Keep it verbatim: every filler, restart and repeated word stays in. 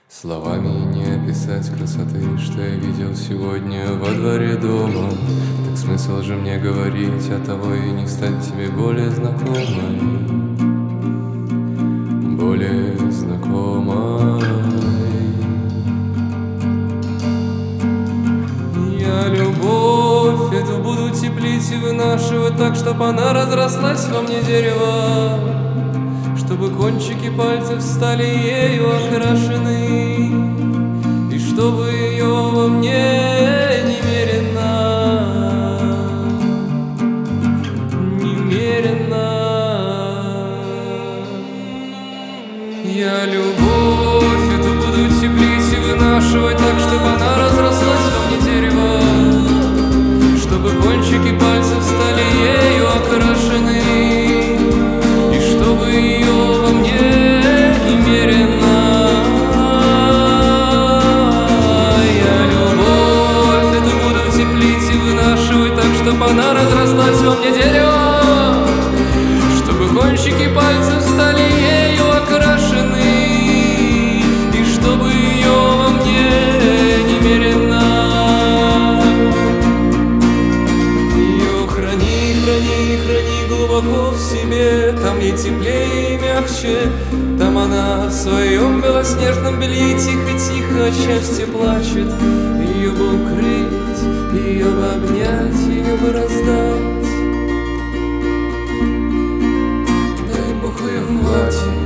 Словами не описать красоты, что я видел сегодня во дворе дома. Так смысл же мне говорить, от того и не стать тебе более знакомой, более знакомой. Я любовь эту буду теплить и вынашивать так, чтоб она разрослась во мне дерево, чтобы кончики пальцев стали ею окрашены, и чтобы ее во мне немерено, немерено. Я любовь эту буду теплить и вынашивать так, чтобы она разрослась во мне дерево, чтобы кончики пальцев стали ею окрашены, и чтобы ее во мне немерено. Я любовь эту буду теплить и вынашивать так, чтобы она разрослась во мне дерево, чтобы кончики пальцев стали ею окрашены, и чтобы ее во мне немерено. Ее храни, храни, храни глубоко в себе, там ей теплее и мягче, там она в своем белоснежном белье тихо-тихо от счастья плачет. Ее бы укрыть, ее бы обнять, ее бы раздать. Дай Бог, ее хватит.